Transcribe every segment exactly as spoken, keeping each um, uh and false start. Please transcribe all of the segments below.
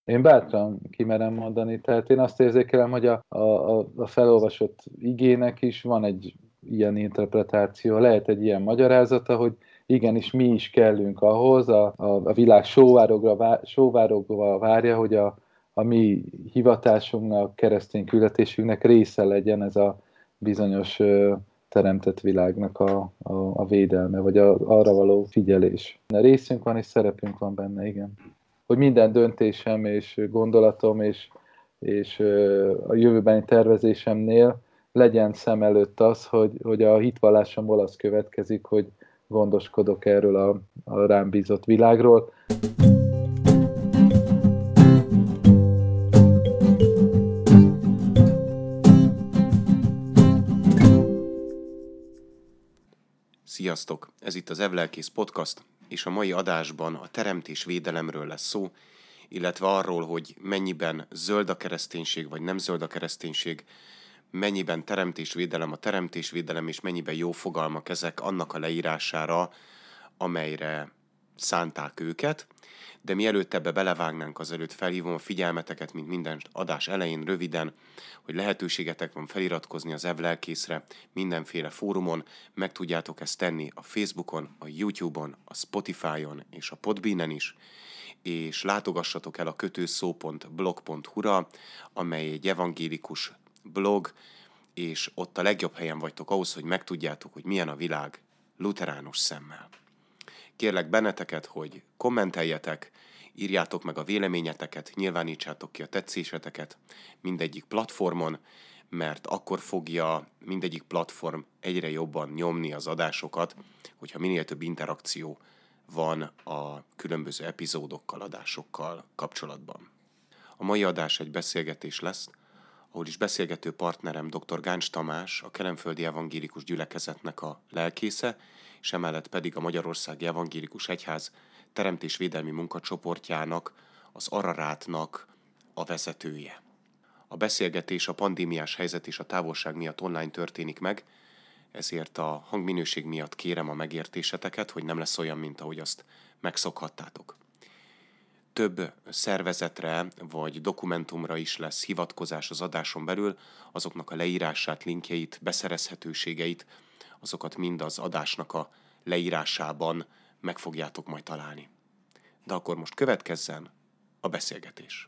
Én bátran kimerem mondani, tehát én azt érzékelem, hogy a, a, a felolvasott igének is van egy ilyen interpretáció, lehet egy ilyen magyarázata, hogy igenis mi is kellünk ahhoz, a, a, a világ sóvárogva, sóvárogva várja, hogy a, a mi hivatásunknak, keresztény küldetésünknek része legyen ez a bizonyos ö, teremtett világnak a, a, a védelme, vagy a, arra való figyelés. A részünk van és szerepünk van benne, igen. Hogy minden döntésem és gondolatom és, és a jövőbeni tervezésemnél legyen szem előtt az, hogy, hogy a hitvallásomból az következik, hogy gondoskodok erről a, a rám bízott világról. Sziasztok! Ez itt az Evlelkész Podcast, és a mai adásban a teremtés védelemről lesz szó, illetve arról, hogy mennyiben zöld a kereszténység, vagy nem zöld a kereszténység, mennyiben teremtésvédelem a teremtésvédelem, és mennyiben jó fogalmak ezek annak a leírására, amelyre szánták őket. De mielőtt ebbe belevágnánk, azelőtt felhívom a figyelmeteket, mint minden adás elején röviden, hogy lehetőségetek van feliratkozni az Evlelkészre mindenféle fórumon, meg tudjátok ezt tenni a Facebookon, a YouTube-on, a Spotify-on és a Podbeanen is, és látogassatok el a kötőszó pont blog pont hu-ra, amely egy evangélikus blog, és ott a legjobb helyen vagytok ahhoz, hogy megtudjátok, hogy milyen a világ luteránus szemmel. Kérlek benneteket, hogy kommenteljetek, írjátok meg a véleményeteket, nyilvánítsátok ki a tetszéseteket mindegyik platformon, mert akkor fogja mindegyik platform egyre jobban nyomni az adásokat, hogyha minél több interakció van a különböző epizódokkal, adásokkal kapcsolatban. A mai adás egy beszélgetés lesz, ahol is beszélgető partnerem dr. Gáncs Tamás, a Kelenföldi Evangélikus Gyülekezetnek a lelkésze, és emellett pedig a Magyarországi Evangélikus Egyház teremtésvédelmi munkacsoportjának, az Ararátnak a vezetője. A beszélgetés a pandémiás helyzet és a távolság miatt online történik meg, ezért a hangminőség miatt kérem a megértéseteket, hogy nem lesz olyan, mint ahogy azt megszokhattátok. Több szervezetre vagy dokumentumra is lesz hivatkozás az adáson belül, azoknak a leírását, linkjeit, beszerezhetőségeit, azokat mind az adásnak a leírásában meg fogjátok majd találni. De akkor most következzen a beszélgetés.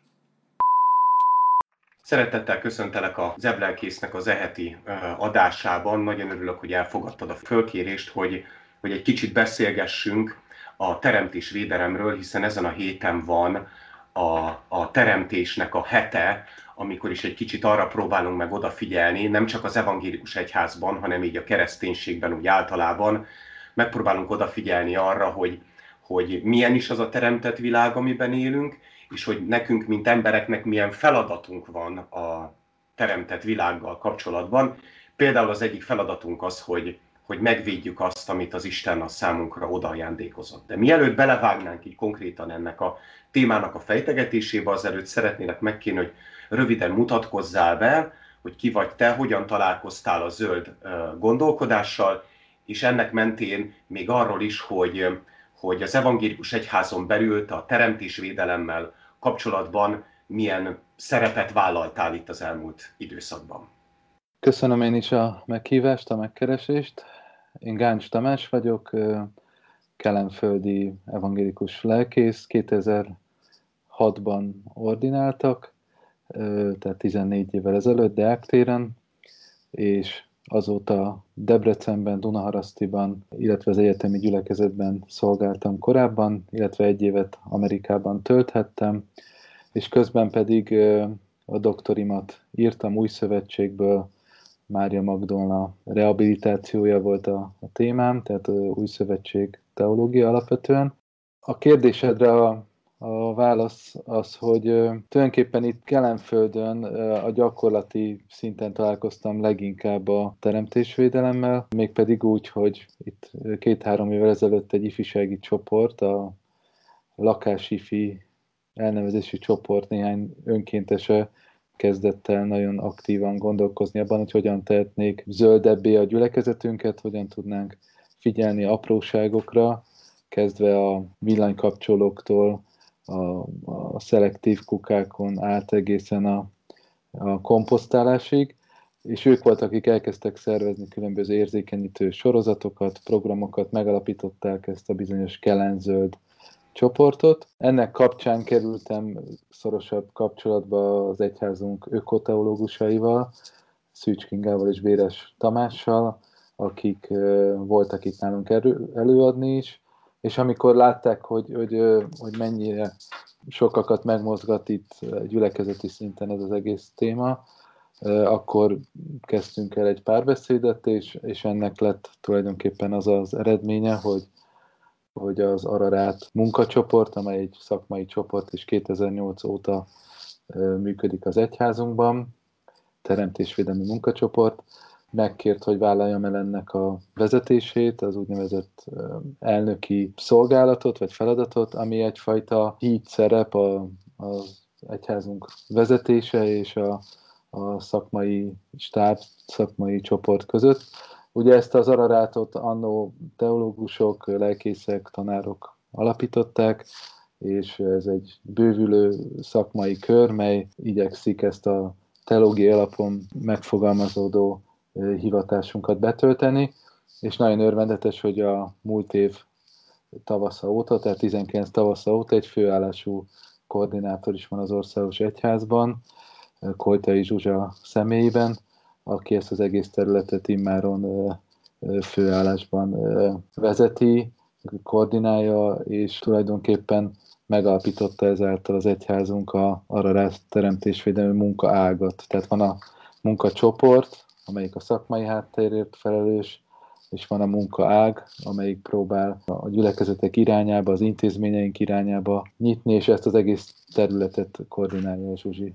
Szeretettel köszöntelek az Evlelkésznek az eheti adásában. Nagyon örülök, hogy elfogadtad a fölkérést, hogy, hogy egy kicsit beszélgessünk a teremtésvédelemről, hiszen ezen a héten van a, a teremtésnek a hete, amikor is egy kicsit arra próbálunk meg odafigyelni, nem csak az evangélikus egyházban, hanem így a kereszténységben úgy általában, megpróbálunk odafigyelni arra, hogy, hogy milyen is az a teremtett világ, amiben élünk, és hogy nekünk, mint embereknek milyen feladatunk van a teremtett világgal kapcsolatban. Például az egyik feladatunk az, hogy, hogy megvédjük azt, amit az Isten a számunkra odaajándékozott. De mielőtt belevágnánk így konkrétan ennek a témának a fejtegetésébe, azelőtt szeretnélek megkérni, hogy röviden mutatkozzál be, hogy ki vagy te, hogyan találkoztál a zöld gondolkodással, és ennek mentén még arról is, hogy, hogy az evangélikus egyházon belül te a teremtésvédelemmel kapcsolatban milyen szerepet vállaltál itt az elmúlt időszakban. Köszönöm én is a meghívást, a megkeresést. Én Gáncs Tamás vagyok, kelenföldi evangélikus lelkész, kétezer-hatban ordináltak, tehát tizennégy évvel ezelőtt Deák-téren, és azóta Debrecenben, Dunaharasztiban, illetve az egyetemi gyülekezetben szolgáltam korábban, illetve egy évet Amerikában tölthettem, és közben pedig a doktorimat írtam Új Szövetségből, Mária Magdolna rehabilitációja volt a, a témám, tehát Új Szövetség teológia alapvetően. A kérdésedre a, a válasz az, hogy tulajdonképpen itt Kelenföldön a gyakorlati szinten találkoztam leginkább a teremtésvédelemmel, mégpedig úgy, hogy itt két-három évvel ezelőtt egy ifjúsági csoport, a lakásifi elnevezési csoport néhány önkéntese kezdett el nagyon aktívan gondolkozni abban, hogy hogyan tehetnék zöldebbé a gyülekezetünket, hogyan tudnánk figyelni apróságokra, kezdve a villanykapcsolóktól a, a szelektív kukákon át egészen a, a komposztálásig, és ők voltak, akik elkezdtek szervezni különböző érzékenyítő sorozatokat, programokat, megalapították ezt a bizonyos kelenzöld csoportot. Ennek kapcsán kerültem szorosabb kapcsolatba az egyházunk ökoteológusaival, Szűcs Kingával és Béres Tamással, akik voltak itt nálunk előadni is, és amikor látták, hogy, hogy, hogy mennyire sokakat megmozgat itt gyülekezeti szinten ez az egész téma, akkor kezdtünk el egy párbeszédet, és, és ennek lett tulajdonképpen az az eredménye, hogy, hogy az Ararát munkacsoport, amely egy szakmai csoport, és kétezer-nyolc óta működik az egyházunkban, teremtésvédelmi munkacsoport, megkért, hogy vállaljam el ennek a vezetését, az úgynevezett elnöki szolgálatot, vagy feladatot, ami egyfajta híd szerep az egyházunk vezetése és a, a szakmai stáb, szakmai csoport között. Ugye ezt az Ararátot annó teológusok, lelkészek, tanárok alapították, és ez egy bővülő szakmai kör, mely igyekszik ezt a teológiai alapon megfogalmazódó hivatásunkat betölteni, és nagyon örvendetes, hogy a múlt év tavasza óta, tehát tizenkilenc tavasza óta egy főállású koordinátor is van az Országos Egyházban, Koltai Zsuzsa személyében, aki ezt az egész területet immáron főállásban vezeti, koordinálja, és tulajdonképpen megalapította ezáltal az egyházunk a Ararát teremtésvédelmi munkaágat. Tehát van a munkacsoport, amelyik a szakmai háttérért felelős, és van a munkaág, amelyik próbál a gyülekezetek irányába, az intézményeink irányába nyitni, és ezt az egész területet koordinálja a Zsuzsi.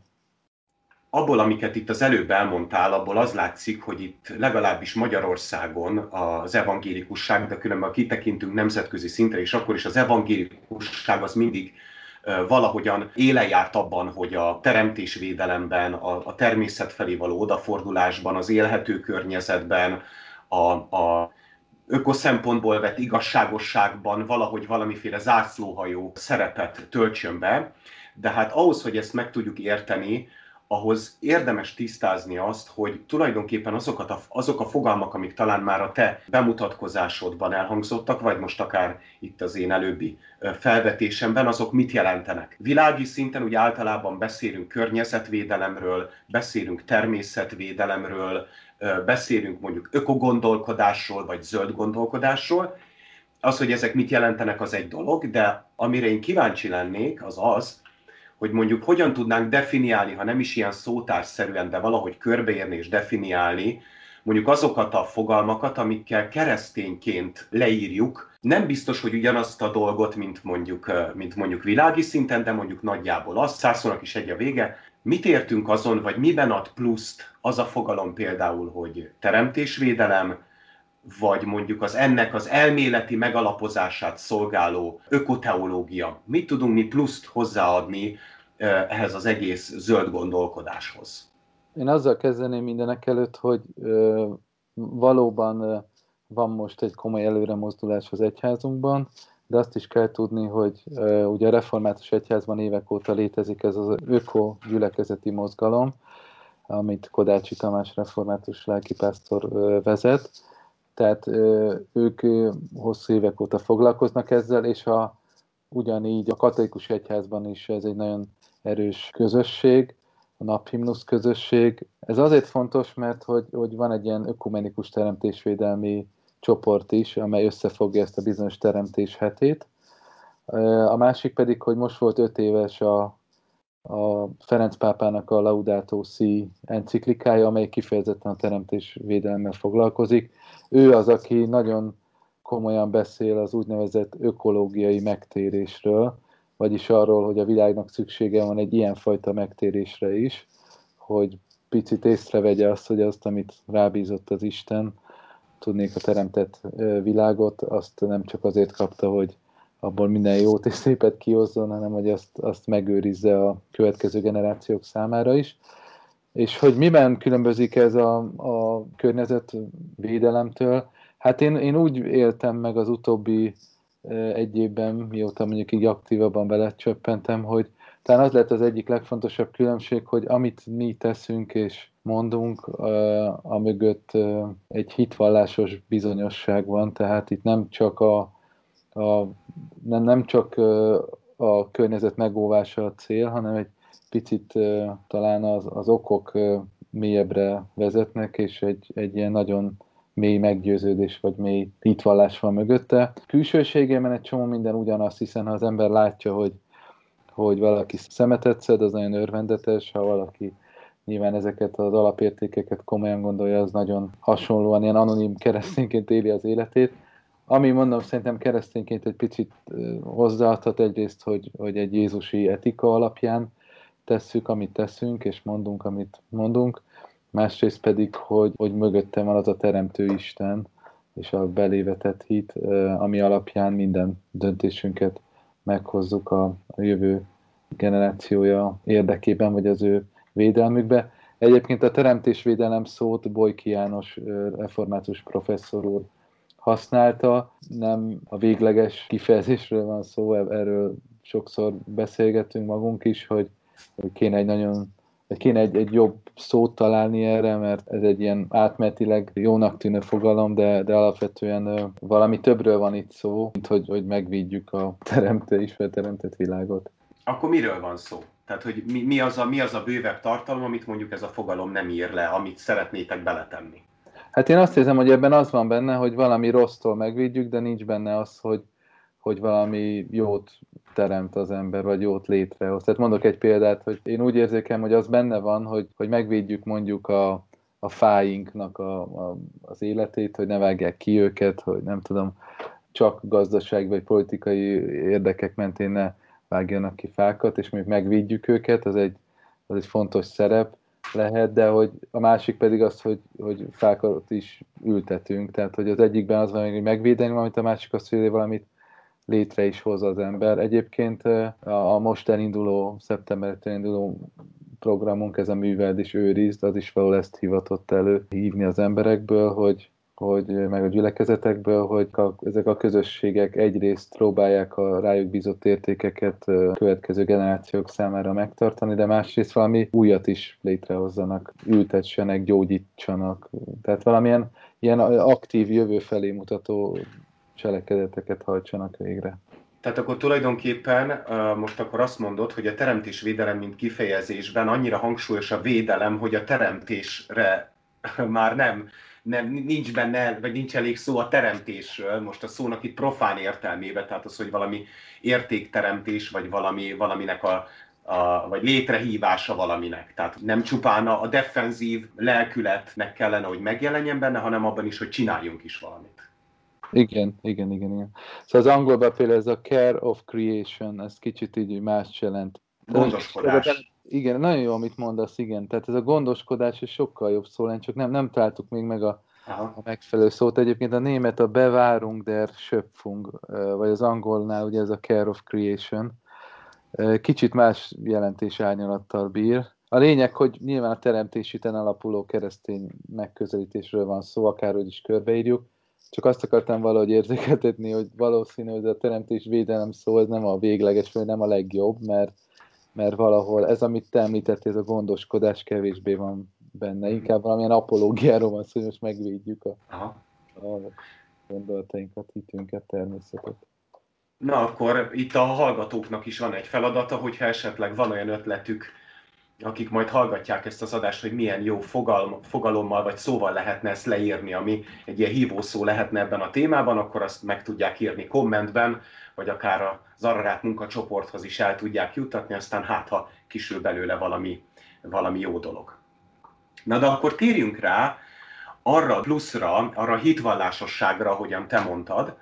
Abból, amiket itt az előbb elmondtál, abból az látszik, hogy itt legalábbis Magyarországon az evangélikusság, de különben ha kitekintünk nemzetközi szintre, és akkor is az evangélikusság az mindig valahogyan élen járt abban, hogy a teremtésvédelemben, a, a természet felé való odafordulásban, az élhető környezetben, a, a ökoszempontból vett igazságosságban valahogy valamiféle zászlóhajó szerepet töltsön be. De hát ahhoz, hogy ezt meg tudjuk érteni, ahhoz érdemes tisztázni azt, hogy tulajdonképpen azokat a, azok a fogalmak, amik talán már a te bemutatkozásodban elhangzottak, vagy most akár itt az én előbbi felvetésemben, azok mit jelentenek. Világi szinten ugye általában beszélünk környezetvédelemről, beszélünk természetvédelemről, beszélünk mondjuk ökogondolkodásról, vagy zöld gondolkodásról. Az, hogy ezek mit jelentenek, az egy dolog, de amire én kíváncsi lennék, az az, hogy mondjuk hogyan tudnánk definiálni, ha nem is ilyen szótárszerűen, de valahogy körbeérni és definiálni, mondjuk azokat a fogalmakat, amikkel keresztényként leírjuk. Nem biztos, hogy ugyanazt a dolgot, mint mondjuk, mint mondjuk világi szinten, de mondjuk nagyjából azt, százszónak is egy a vége. Mit értünk azon, vagy miben ad pluszt az a fogalom például, hogy teremtésvédelem, vagy mondjuk az ennek az elméleti megalapozását szolgáló ökoteológia. Mit tudunk mi pluszt hozzáadni ehhez az egész zöld gondolkodáshoz? Én azzal kezdeném mindenek előtt, hogy ö, valóban ö, van most egy komoly előremozdulás az egyházunkban, de azt is kell tudni, hogy ö, ugye a református egyházban évek óta létezik ez az öko-gyülekezeti mozgalom, amit Kodácsi Tamás református lelkipásztor ö, vezet. Tehát ö, ők ö, hosszú évek óta foglalkoznak ezzel, és a, ugyanígy a katolikus egyházban is ez egy nagyon erős közösség, a naphimnusz közösség. Ez azért fontos, mert hogy, hogy van egy ilyen ökumenikus teremtésvédelmi csoport is, amely összefogja ezt a bizonyos teremtés hetét. A másik pedig, hogy most volt öt éves a, a Ferenc pápának a Laudato Si enciklikája, amely kifejezetten a teremtésvédelemmel foglalkozik. Ő az, aki nagyon komolyan beszél az úgynevezett ökológiai megtérésről, vagyis arról, hogy a világnak szüksége van egy ilyenfajta megtérésre is, hogy picit észrevegye azt, hogy azt, amit rábízott az Isten, tudnék a teremtett világot, azt nem csak azért kapta, hogy abból minden jót és szépet kihozzon, hanem hogy azt, azt megőrizze a következő generációk számára is. És hogy miben különbözik ez a, a környezetvédelemtől? Hát én, én úgy éltem meg az utóbbi egy évben, mióta mondjuk így aktívabban belecsöppentem, hogy talán az lett az egyik legfontosabb különbség, hogy amit mi teszünk és mondunk, a mögött egy hitvallásos bizonyosság van, tehát itt nem csak a, a nem, nem csak a környezet megóvása a cél, hanem egy picit talán az, az okok mélyebbre vezetnek, és egy, egy ilyen nagyon mély meggyőződés, vagy mély hitvallás van mögötte. Külsőségében egy csomó minden ugyanaz, hiszen ha az ember látja, hogy, hogy valaki szemetet szed, az nagyon örvendetes, ha valaki nyilván ezeket az alapértékeket komolyan gondolja, az nagyon hasonlóan, ilyen anonim keresztényként éli az életét. Ami mondom, szerintem keresztényként egy picit hozzáadhat egyrészt, hogy, hogy egy jézusi etika alapján tesszük, amit teszünk, és mondunk, amit mondunk. Másrészt pedig, hogy, hogy mögöttem van az a teremtő Isten, és a belévetett hit, ami alapján minden döntésünket meghozzuk a, a jövő generációja érdekében, vagy az ő védelmükbe. Egyébként a teremtésvédelem szót Bojki János református professzor úr használta, nem a végleges kifejezésről van szó, erről sokszor beszélgetünk magunk is, hogy, hogy kéne egy nagyon kéne egy, egy jobb szót találni erre, mert ez egy ilyen átmenetileg jónak tűnő fogalom, de, de alapvetően valami többről van itt szó, mint hogy, hogy megvédjük a teremtő is teremtett világot. Akkor miről van szó? Tehát, hogy mi, mi, az a, mi az a bővebb tartalom, amit mondjuk ez a fogalom nem ír le, amit szeretnétek beletenni? Hát én azt hiszem, hogy ebben az van benne, hogy valami rossztól megvédjük, de nincs benne az, hogy, hogy valami jót teremt az ember, vagy jót létrehoz. Tehát mondok egy példát, hogy én úgy érzékelem, hogy az benne van, hogy, hogy megvédjük mondjuk a, a fáinknak a, a, az életét, hogy ne vágják ki őket, hogy nem tudom, csak gazdaság vagy politikai érdekek mentén ne vágjanak ki fákat, és még megvédjük őket, az egy, az egy fontos szerep lehet, de hogy a másik pedig az, hogy, hogy fákat is ültetünk, tehát hogy az egyikben az van, hogy megvédeni valamit, a másik az, hogy valamit létre is hoz az ember. Egyébként a most elinduló, szeptembertől induló programunk, ez a Műveld és őrizd, az is valahol ezt hivatott elő hívni az emberekből, hogy, hogy meg a gyülekezetekből, hogy a, ezek a közösségek egyrészt próbálják a rájuk bízott értékeket a következő generációk számára megtartani, de másrészt valami újat is létrehozzanak, ültessenek, gyógyítsanak. Tehát valamilyen ilyen aktív, jövő felé mutató cselekedeteket hajtsanak végre. Tehát akkor tulajdonképpen most akkor azt mondod, hogy a teremtésvédelem mint kifejezésben annyira hangsúlyos a védelem, hogy a teremtésre már nem, nem nincs benne, vagy nincs elég szó a teremtésről, most a szónak itt profán értelmében, tehát az, hogy valami értékteremtés, vagy valami, valaminek a, a, vagy létrehívása valaminek. Tehát nem csupán a defenzív lelkületnek kellene, hogy megjelenjen benne, hanem abban is, hogy csináljunk is valamit. Igen, igen, igen, igen. Szóval az angolban például ez a care of creation, ez kicsit így más jelent. Gondoskodás. Igen, nagyon jó, amit mondasz, igen. Tehát ez a gondoskodás is sokkal jobb szó lenne, csak nem, nem találtuk még meg a, a megfelelő szót. Egyébként a német a Bewahrung der Schöpfung, vagy az angolnál ugye ez a care of creation. Kicsit más jelentés árnyalattal bír. A lényeg, hogy nyilván a teremtésiten alapuló keresztény megközelítésről van szó, akárhogy is körbeírjuk. Csak azt akartam valahogy érzékeltetni, hogy valószínű, hogy a teremtés védelem szó, ez nem a végleges, vagy nem a legjobb, mert, mert valahol ez, amit te említettél, ez a gondoskodás kevésbé van benne. Inkább valamilyen apológiáról van szó, hogy most megvédjük a, a gondolatainkat, hitünket, természetet. Na akkor itt a hallgatóknak is van egy feladata, hogyha esetleg van olyan ötletük, akik majd hallgatják ezt az adást, hogy milyen jó fogalm, fogalommal vagy szóval lehetne ezt leírni, ami egy ilyen hívószó lehetne ebben a témában, akkor azt meg tudják írni kommentben, vagy akár az Ararát munkacsoporthoz is el tudják juttatni, aztán hát, ha kisül belőle valami, valami jó dolog. Na de akkor térjünk rá arra pluszra, arra hitvallásosságra, ahogyan te mondtad,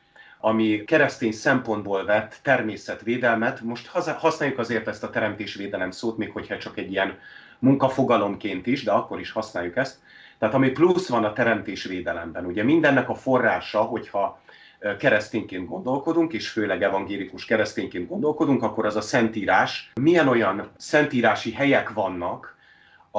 ami keresztény szempontból vett természetvédelmet. Most használjuk azért ezt a teremtésvédelem szót, még hogyha csak egy ilyen munkafogalomként is, de akkor is használjuk ezt. Tehát ami plusz van a teremtésvédelemben. Ugye mindennek a forrása, hogyha keresztényként gondolkodunk, és főleg evangélikus keresztényként gondolkodunk, akkor az a Szentírás. Milyen olyan szentírási helyek vannak,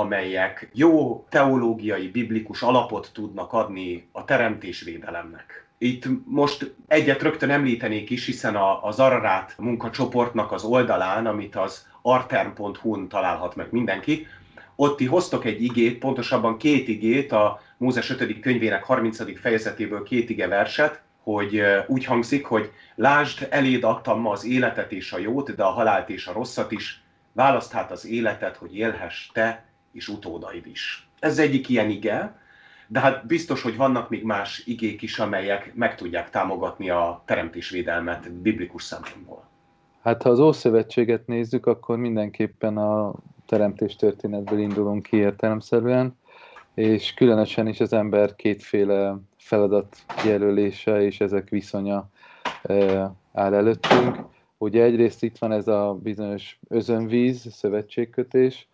amelyek jó teológiai, biblikus alapot tudnak adni a teremtésvédelemnek? Itt most egyet rögtön említenék is, hiszen a, az Ararát munkacsoportnak az oldalán, amit az arterm pont hu-n találhat meg mindenki, ott ti hoztok egy igét, pontosabban két igét, a Mózes ötödik könyvének harmincadik fejezetéből két ige verset, hogy úgy hangzik, hogy lásd, eléd adtam ma az életet és a jót, de a halált és a rosszat is, válaszd hát az életet, hogy élhess te és utódaid is. Ez egyik ilyen ige, de hát biztos, hogy vannak még más igék is, amelyek meg tudják támogatni a teremtésvédelmet biblikus szempontból. Hát ha az Ószövetséget nézzük, akkor mindenképpen a teremtés történetből indulunk ki értelemszerűen, és különösen is az ember kétféle feladat jelölése és ezek viszonya áll előttünk. Ugye egyrészt itt van ez a bizonyos özönvíz, szövetségkötés,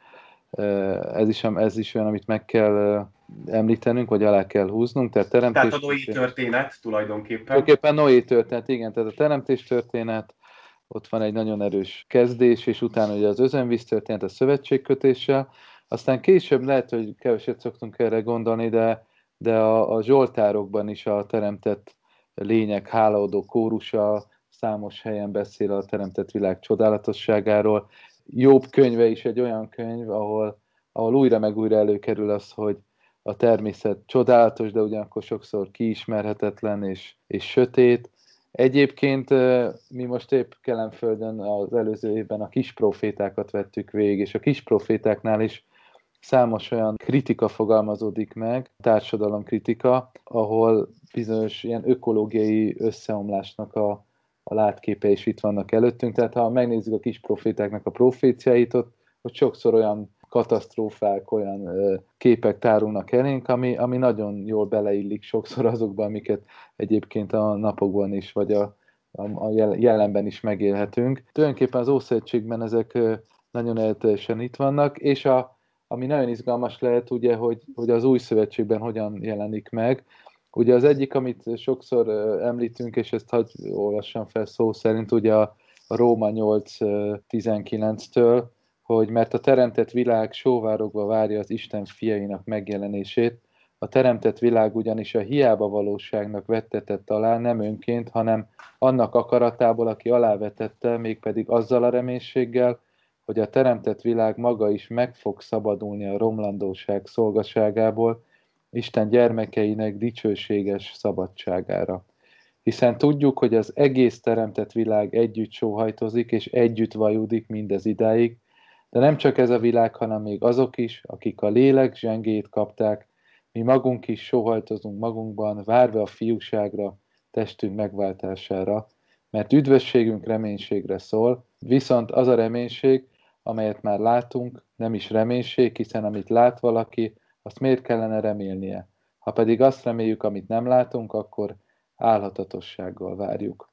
ez is, ez is olyan, amit meg kell említenünk, vagy alá kell húznunk. Tehát, teremtés tehát a Noé történet tulajdonképpen. Tulajdonképpen Noé történet, igen, tehát a teremtés történet, ott van egy nagyon erős kezdés, és utána ugye az özönvíz történet a szövetségkötéssel. Aztán később lehet, hogy keveset szoktunk erre gondolni, de, de a, a zsoltárokban is a teremtett lények hálaadó kórusa számos helyen beszél a teremtett világ csodálatosságáról. Jobb könyve is egy olyan könyv, ahol, ahol újra meg újra előkerül az, hogy a természet csodálatos, de ugyanakkor sokszor kiismerhetetlen és, és sötét. Egyébként mi most épp Kelenföldön az előző évben a kisprofétákat vettük végig, és a kisprofétáknál is számos olyan kritika fogalmazódik meg, társadalomkritika, ahol bizonyos ilyen ökológiai összeomlásnak a, a látképe is itt vannak előttünk. Tehát ha megnézzük a kisprofétáknak a proféciáit, ott, ott sokszor olyan katasztrófák, olyan ö, képek tárulnak elénk, ami, ami nagyon jól beleillik sokszor azokban, amiket egyébként a napokban is, vagy a, a jelenben is megélhetünk. Tulajdonképpen az Ószövetségben ezek ö, nagyon erőteljesen itt vannak, és a, ami nagyon izgalmas lehet, ugye, hogy, hogy az Új Szövetségben hogyan jelenik meg. Ugye az egyik, amit sokszor ö, említünk, és ezt hadd olvassam fel szó szerint, ugye a, a Róma nyolc tizenkilenctől, hogy mert a teremtett világ sóvárogva várja az Isten fiainak megjelenését, a teremtett világ ugyanis a hiába valóságnak vettetett alá nem önként, hanem annak akaratából, aki alávetette, mégpedig azzal a reménységgel, hogy a teremtett világ maga is meg fog szabadulni a romlandóság szolgaságából, Isten gyermekeinek dicsőséges szabadságára. Hiszen tudjuk, hogy az egész teremtett világ együtt sóhajtozik, és együtt vajudik mindez idáig, de nem csak ez a világ, hanem még azok is, akik a lélek zsengéjét kapták, mi magunk is sóhajtozunk magunkban, várva a fiúságra, testünk megváltására, mert üdvösségünk reménységre szól, viszont az a reménység, amelyet már látunk, nem is reménység, hiszen amit lát valaki, azt miért kellene remélnie? Ha pedig azt reméljük, amit nem látunk, akkor álhatatossággal várjuk.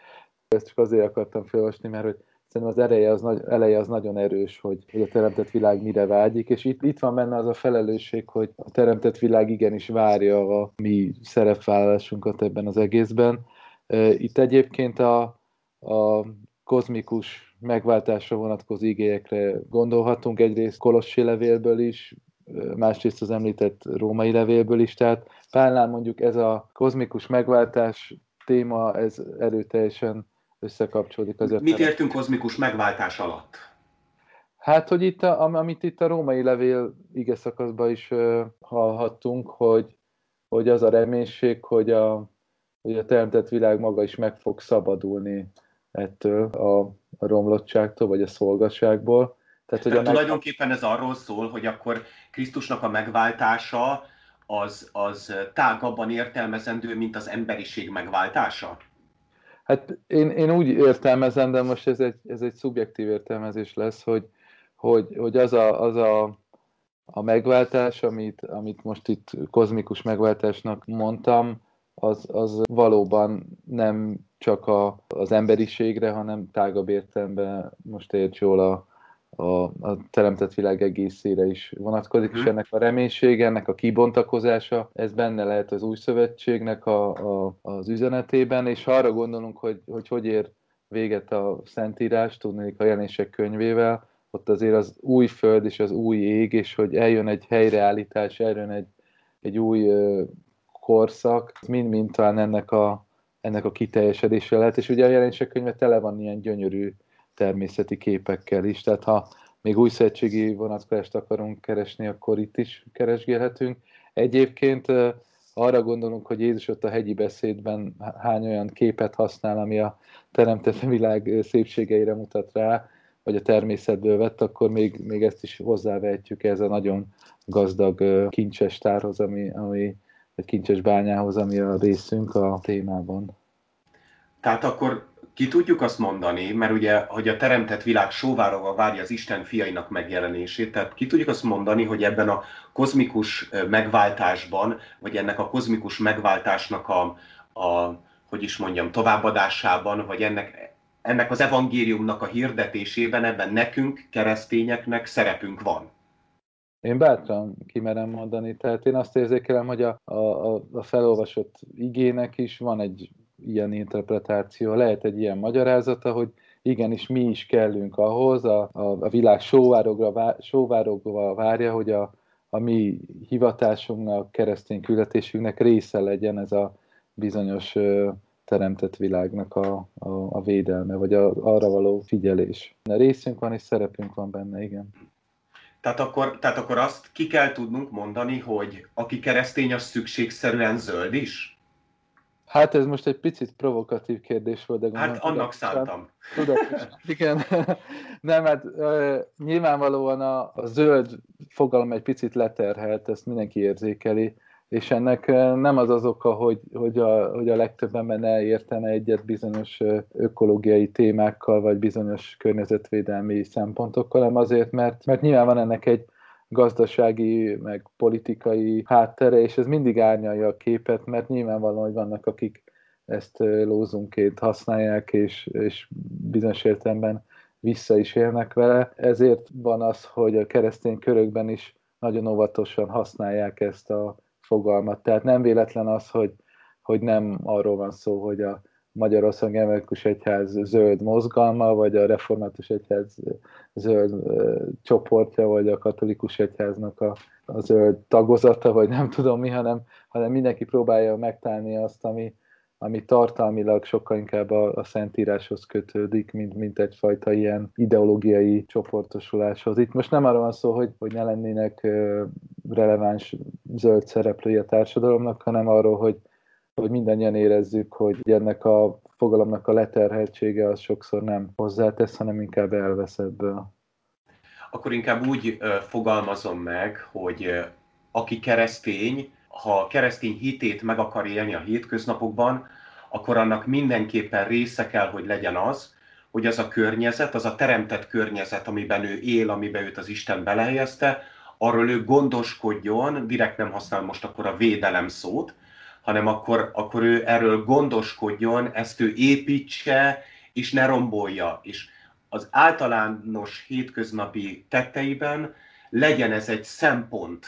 Ezt csak azért akartam felolvasni, mert hogy szerintem az eleje az, nagy, eleje az nagyon erős, hogy, hogy a teremtett világ mire vágyik, és itt, itt van benne az a felelősség, hogy a teremtett világ igenis várja a mi szerepvállalásunkat ebben az egészben. Itt egyébként a, a kozmikus megváltásra vonatkozó igélyekre gondolhatunk, egyrészt Kolossi levélből is, másrészt az említett római levélből is, tehát Pálnál mondjuk ez a kozmikus megváltás téma, ez erőteljesen összekapcsolódik azért. Mit értünk kozmikus megváltás alatt? Hát, hogy itt, a, amit itt a római levél ige szakaszban is uh, hallhattunk, hogy, hogy az a reménység, hogy a, hogy a teremtett világ maga is meg fog szabadulni ettől a, a romlottságtól, vagy a szolgaságból. Tehát, hogy Tehát a tulajdonképpen ez arról szól, hogy akkor Krisztusnak a megváltása az, az tágabban értelmezendő, mint az emberiség megváltása? Hát én, én úgy értelmezem, de most ez egy, ez egy szubjektív értelmezés lesz, hogy, hogy, hogy az, a, az a, a megváltás, amit, amit most itt kozmikus megváltásnak mondtam, az, az valóban nem csak a, az emberiségre, hanem tágabb értelemben most érts jól a, a, a teremtett világ egészére is vonatkozik, uh-huh. És ennek a reménysége, ennek a kibontakozása, ez benne lehet az új szövetségnek a, a, az üzenetében, és ha arra gondolunk, hogy, hogy hogy ér véget a Szentírás, tudnék a jelenések könyvével, ott azért az új föld és az új ég, és hogy eljön egy helyreállítás, eljön egy, egy új korszak, mind-mind talán ennek a, ennek a kiteljesedése lehet, és ugye a jelenségkönyve tele van ilyen gyönyörű természeti képekkel is, tehát ha még új szövetségi vonatkozást akarunk keresni, akkor itt is keresgélhetünk. Egyébként arra gondolunk, hogy Jézus ott a hegyi beszédben hány olyan képet használ, ami a teremtett világ szépségeire mutat rá, vagy a természetből vett, akkor még, még ezt is hozzávehetjük ez a nagyon gazdag kincses tárhoz, ami, ami egy kincses bányához, ami a részünk a témában. Tehát akkor ki tudjuk azt mondani, mert ugye, hogy a teremtett világ sóvárogva várja az Isten fiainak megjelenését, tehát ki tudjuk azt mondani, hogy ebben a kozmikus megváltásban, vagy ennek a kozmikus megváltásnak a, a hogy is mondjam, továbbadásában, vagy ennek, ennek az evangéliumnak a hirdetésében, ebben nekünk, keresztényeknek szerepünk van. Én bátran kimerem mondani, tehát én azt érzékelem, hogy a, a, a felolvasott igének is van egy ilyen interpretáció, lehet egy ilyen magyarázata, hogy igenis mi is kellünk ahhoz, a, a, a világ sóvárogva, sóvárogva várja, hogy a, a mi hivatásunknak, keresztény küldetésünknek része legyen ez a bizonyos ö, teremtett világnak a, a, a védelme, vagy a, arra való figyelés. A részünk van és szerepünk van benne, igen. Tehát akkor, tehát akkor azt ki kell tudnunk mondani, hogy aki keresztény, az szükségszerűen zöld is? Hát ez most egy picit provokatív kérdés volt, de gondolom... Hát annak szántam. Tudatos, igen. Nem, hát uh, nyilvánvalóan a, a zöld fogalom egy picit leterhelt, ezt mindenki érzékeli, és ennek nem az az oka, hogy, hogy, a, hogy a legtöbb ember ne értene egyet bizonyos ökológiai témákkal, vagy bizonyos környezetvédelmi szempontokkal, hanem azért, mert, mert nyilván van ennek egy gazdasági, meg politikai háttere, és ez mindig árnyalja a képet, mert nyilvánvalóan, hogy vannak, akik ezt lózunként használják, és, és bizonyos értelemben vissza is élnek vele. Ezért van az, hogy a keresztény körökben is nagyon óvatosan használják ezt a fogalmat. Tehát nem véletlen az, hogy, hogy nem arról van szó, hogy a Magyarország Evangélikus Egyház zöld mozgalma, vagy a Református Egyház zöld uh, csoportja, vagy a Katolikus Egyháznak a, a zöld tagozata, vagy nem tudom mi, hanem, hanem mindenki próbálja megtalálni azt, ami, ami tartalmilag sokkal inkább a, a Szentíráshoz kötődik, mint, mint egyfajta ilyen ideológiai csoportosuláshoz. Itt most nem arról van szó, hogy, hogy ne lennének uh, releváns zöld szereplői a társadalomnak, hanem arról, hogy hogy mindannyian érezzük, hogy ennek a fogalomnak a leterheltsége az sokszor nem hozzátesz, hanem inkább elvesz ebből. Akkor inkább úgy ö, fogalmazom meg, hogy ö, aki keresztény, ha keresztény hitét meg akar élni a hétköznapokban, akkor annak mindenképpen része kell, hogy legyen az, hogy az a környezet, az a teremtett környezet, amiben ő él, amiben őt az Isten belehelyezte, arról ő gondoskodjon, direkt nem használ most akkor a védelem szót, hanem akkor, akkor ő erről gondoskodjon, ezt ő építse, és ne rombolja. És az általános hétköznapi tetteiben legyen ez egy szempont,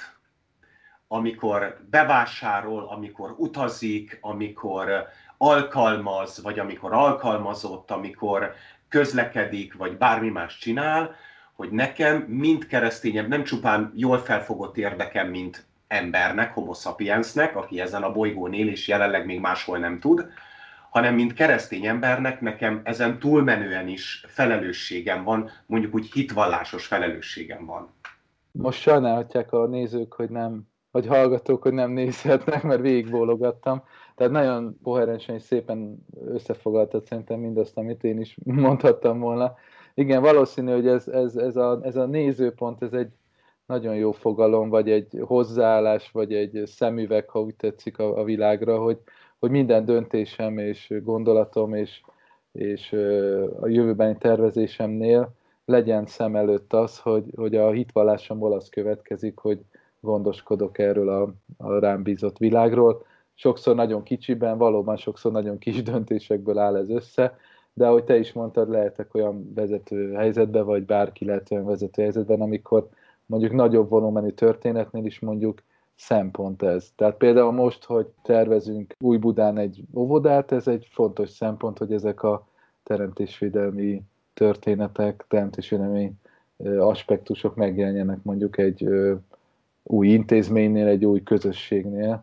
amikor bevásárol, amikor utazik, amikor alkalmaz, vagy amikor alkalmazott, amikor közlekedik, vagy bármi más csinál, hogy nekem, mint keresztényem, nem csupán jól felfogott érdekem, mint embernek, homo sapiensnek, aki ezen a bolygón él, és jelenleg még máshol nem tud, hanem mint keresztény embernek nekem ezen túlmenően is felelősségem van, mondjuk úgy hitvallásos felelősségem van. Most sajnálhatják a nézők, hogy nem, vagy hallgatók, hogy nem nézhetnek, mert végigbólogattam. Tehát nagyon koherensen és szépen összefoglaltad szerintem mindazt, amit én is mondhattam volna. Igen, valószínű, hogy ez, ez, ez, a, ez a nézőpont, ez egy nagyon jó fogalom, vagy egy hozzáállás, vagy egy szemüveg, ha úgy tetszik a, a világra, hogy, hogy minden döntésem és gondolatom és, és a jövőbeni tervezésemnél legyen szem előtt az, hogy, hogy a hitvallásomból az következik, hogy gondoskodok erről a, a rám bízott világról. Sokszor nagyon kicsiben, valóban sokszor nagyon kis döntésekből áll ez össze, de ahogy te is mondtad, lehetek olyan vezető helyzetben, vagy bárki lehet olyan vezető helyzetben, amikor mondjuk nagyobb volumenű történetnél is mondjuk szempont ez. Tehát például most, hogy tervezünk Új-Budán egy óvodát, ez egy fontos szempont, hogy ezek a teremtésvédelmi történetek, teremtésvédelmi aspektusok megjelenjenek mondjuk egy új intézménynél, egy új közösségnél.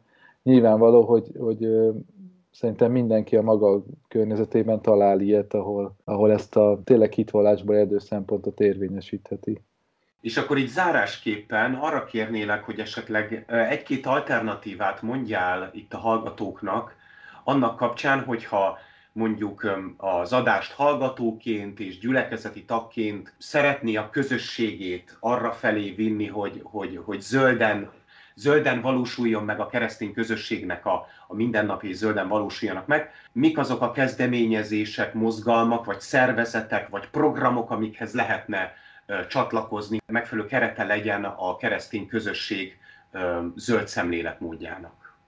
nyilvánvaló, hogy, hogy szerintem mindenki a maga környezetében talál ilyet, ahol, ahol ezt a tényleg hitvallásból eredő szempontot érvényesítheti. És akkor így zárásképpen arra kérnélek, hogy esetleg egy-két alternatívát mondjál itt a hallgatóknak, annak kapcsán, hogyha mondjuk az adást hallgatóként és gyülekezeti tagként szeretné a közösségét arra felé vinni, hogy, hogy, hogy zölden, zölden valósuljon meg a keresztény közösségnek a, a mindennapi zölden valósuljanak meg. Mik azok a kezdeményezések, mozgalmak, vagy szervezetek, vagy programok, amikhez lehetne csatlakozni, megfelelő kerete legyen a keresztény közösség zöld szemléletmódjának?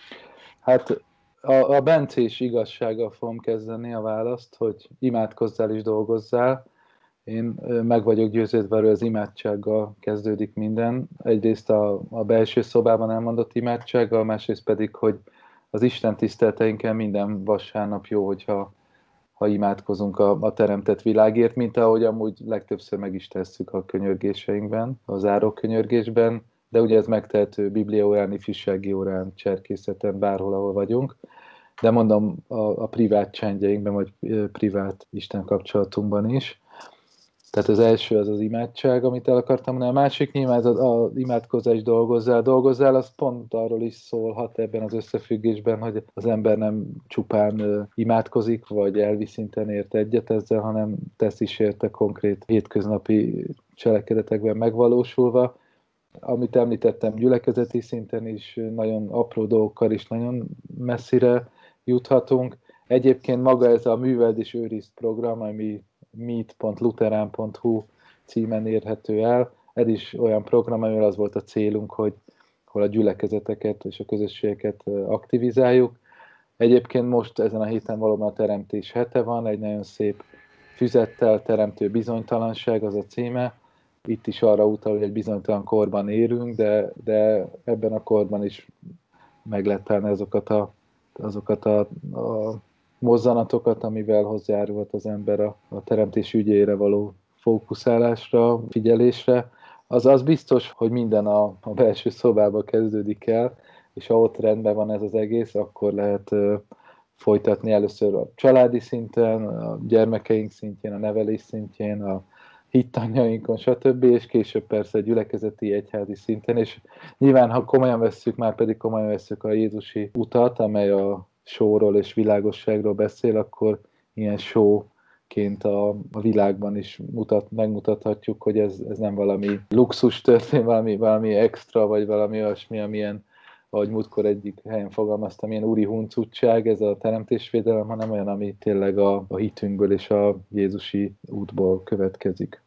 Hát a, a bencés igazsággal fogom kezdeni a választ, hogy imádkozzál és dolgozzál. Én meg vagyok győződve, hogy az imádsággal kezdődik minden. Egyrészt a, a belső szobában elmondott imádsággal, másrészt pedig, hogy az Isten tiszteleteinkkel minden vasárnap jó, hogyha ha imádkozunk a, a teremtett világért, mint ahogy amúgy legtöbbször meg is tesszük a könyörgéseinkben, a záró könyörgésben, de ugye ez megtehető bibliaórán, ifjúsági órán, cserkészeten, bárhol, ahol vagyunk. De mondom, a, a privát csendjeinkben, vagy privát Isten kapcsolatunkban is. Tehát az első az az imádság, amit el akartam mondani. A másik nyilván az az imádkozás dolgozzál. Dolgozzál, az pont arról is szólhat ebben az összefüggésben, hogy az ember nem csupán imádkozik, vagy elvi szinten ért egyet ezzel, hanem tesz is érte konkrét hétköznapi cselekedetekben megvalósulva. Amit említettem, gyülekezeti szinten is nagyon apró dolgokkal is nagyon messzire juthatunk. Egyébként maga ez a Műveld és Őrizd program, ami meet pont luterán pont hu címen érhető el. Ez is olyan program, amivel az volt a célunk, hogy hol a gyülekezeteket és a közösségeket aktivizáljuk. Egyébként most ezen a héten valóban a teremtés hete van, egy nagyon szép füzettel, teremtő bizonytalanság az a címe. Itt is arra utal, hogy egy bizonytalan korban élünk, de, de ebben a korban is meg lehet találni azokat a, azokat a, a mozzanatokat, amivel hozzájárult az ember a, a teremtés ügyére való fókuszálásra, figyelésre. Az az biztos, hogy minden a, a belső szobába kezdődik el, és ha ott rendben van ez az egész, akkor lehet uh, folytatni először a családi szinten, a gyermekeink szintjén, a nevelés szintjén, a hittanyainkon, stb. És később persze a gyülekezeti, egyházi szinten, és nyilván, ha komolyan vesszük, már pedig komolyan vesszük a jézusi utat, amely a showról és világosságról beszél, akkor ilyen showként a, a világban is mutat, megmutathatjuk, hogy ez, ez nem valami luxus történet, valami, valami extra, vagy valami olyasmi, amilyen, ahogy múltkor egyik helyen fogalmaztam, ilyen úri huncutság, ez a teremtésvédelem, hanem olyan, ami tényleg a, a hitünkből és a jézusi útból következik.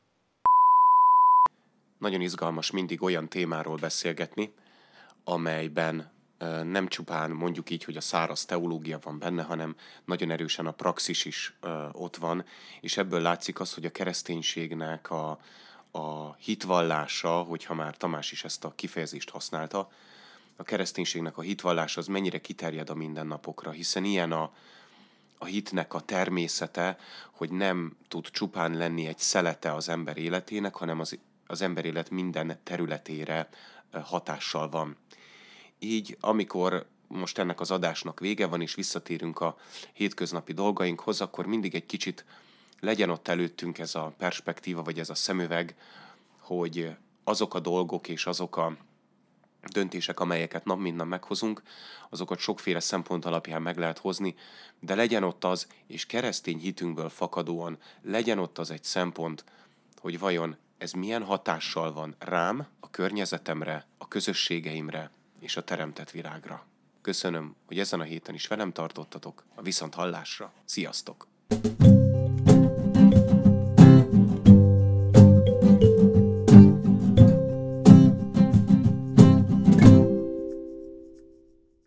Nagyon izgalmas mindig olyan témáról beszélgetni, amelyben nem csupán mondjuk így, hogy a száraz teológia van benne, hanem nagyon erősen a praxis is ott van, és ebből látszik az, hogy a kereszténységnek a, a hitvallása, hogyha már Tamás is ezt a kifejezést használta, a kereszténységnek a hitvallása az mennyire kiterjed a mindennapokra, hiszen ilyen a, a hitnek a természete, hogy nem tud csupán lenni egy szelete az ember életének, hanem az, az ember élet minden területére hatással van. Így, amikor most ennek az adásnak vége van, és visszatérünk a hétköznapi dolgainkhoz, akkor mindig egy kicsit legyen ott előttünk ez a perspektíva, vagy ez a szemüveg, hogy azok a dolgok és azok a döntések, amelyeket nap mint nap meghozunk, azokat sokféle szempont alapján meg lehet hozni, de legyen ott az, és keresztény hitünkből fakadóan legyen ott az egy szempont, hogy vajon ez milyen hatással van rám, a környezetemre, a közösségeimre és a teremtett világra. Köszönöm, hogy ezen a héten is velem tartottatok, a viszonthallásra. Sziasztok!